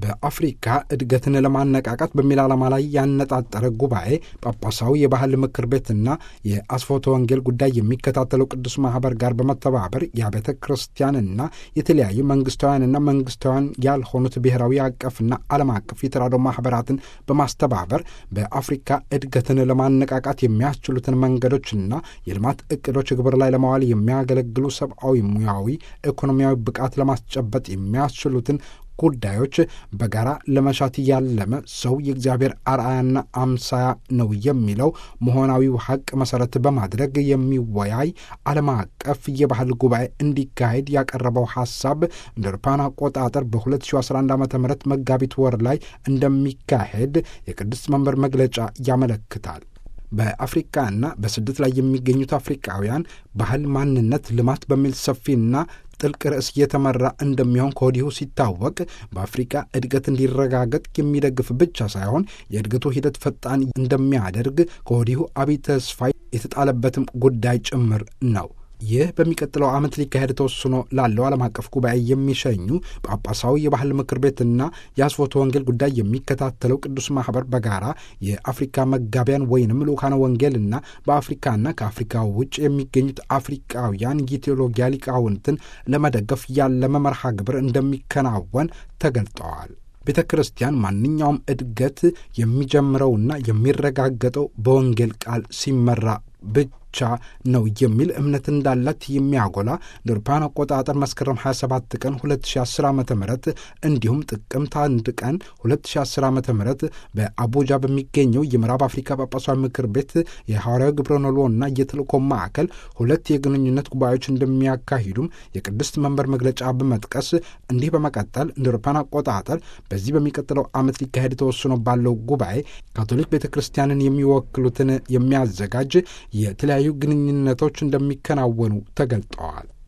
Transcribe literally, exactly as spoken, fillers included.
በአፍሪካ እድገትን ለማነቃቃት በሚል ዓላማ ላይ ያነጣጠረ ጉባኤ ጳጳሳዊ የባህል ምክር ቤትና የአስፎተ ወንጌል ጉዳይ የሚከታተለው ቅዱስ ማህበር ጋር በመተባበር የቤተ ክርስቲያንና የተለያዩ መንግስታውያንና መንግስታውያን ያልሆኑት ብሔራዊ አቀፍና ዓለም አቀፍ የተራድኦ ማህበራትን በማስተባበር በአፍሪካ እድገትን ለማነቃቃት የሚያስችሉትን መንገዶችና የልማት እቅዶች ግብር ላይ ለማዋል የሚያገለግሉ ሰብአዊ፣ ሙያዊ፣ ኢኮኖሚያዊ ብቃት ለማስጨበጥ የሚያስችሉትን ጉዳዮች በጋራ ለመሻት ያለመ ሰው የእግዚአብሔር አርአያና አምሳያ ነው የሚለው መሆናዊው ሐቅ መሰረት በማድረግ የሚወያይ ዓለም አቀፍ የባህል ጉባኤ እንዲካሄድ ያቀረበው ሐሳብ እንደ አውሮፓውያን አቆጣጠር በ2011 ዓ.ም መጋቢት ወር ላይ እንደሚካሄድ የቅዱስ መንበር መግለጫ ያመለክታል። በአፍሪካና በስደት ላይ የሚገኙት አፍሪካውያን ባህል፣ ማንነት፣ ልማት በሚል ሰፊና ጥልቅ ርዕስ እየተመራ እንደሚሆን ከወዲሁ ሲታወቅ በአፍሪካ እድገት እንዲረጋገጥ የሚደግፍ ብቻ ሳይሆን የእድገቱ ሂደት ፈጣን እንደሚያደርግ ከወዲሁ አብይ ተስፋ የተጣለበትም ጉዳይ ጭምር ነው። ይህ በሚቀጥለው ዓመት ሊካሄድ ተወስኖ ላለው ዓለም አቀፍ ጉባኤ የሚሸኙ ጳጳሳዊ የባህል ምክር ቤትና የአስፎተ ወንጌል ጉዳይ የሚከታተለው ቅዱስ ማህበር በጋራ የአፍሪካ መጋቢያን ወይንም ልኡካነ ወንጌልና በአፍሪካና ከአፍሪካ ውጭ የሚገኙት አፍሪካውያን የቴዎሎጊያ ሊቃውንትን ለመደገፍ ያለመ መርሃ ግብር እንደሚከናወን ተገልጠዋል። ቤተ ክርስቲያን ማንኛውም እድገት የሚጀምረውና የሚረጋገጠው በወንጌል ቃል ሲመራ ብቻ ነው የሚል እምነት እንዳላት የሚያጎላ አውሮፓውያን አቆጣጠር መስከረም ሃያ ሰባት ቀን ሁለት ሺህ አስር ዓ.ም እንዲሁም ጥቅምት አንድ ቀን ሁለት ሺህ አስር ዓ.ም በአቡጃ በሚገኘው የምዕራብ አፍሪካ ጳጳሳዊ ምክር ቤት የሐዋርያዊ ግብረ ነሎና የተልእኮ ማዕከል ሁለት የግንኙነት ጉባኤዎች እንደሚያካሂዱም የቅድስት መንበር መግለጫ በመጥቀስ እንዲህ በመቀጠል አውሮፓውያን አቆጣጠር በዚህ በሚቀጥለው ዓመት ሊካሄድ ተወስኖ ባለው ጉባኤ ካቶሊክ ቤተ ክርስቲያንን የሚወክሉትን የሚያዘጋጅ የተለያዩ ግንኙነቶች እንደሚከናወኑ ተገልጠዋል።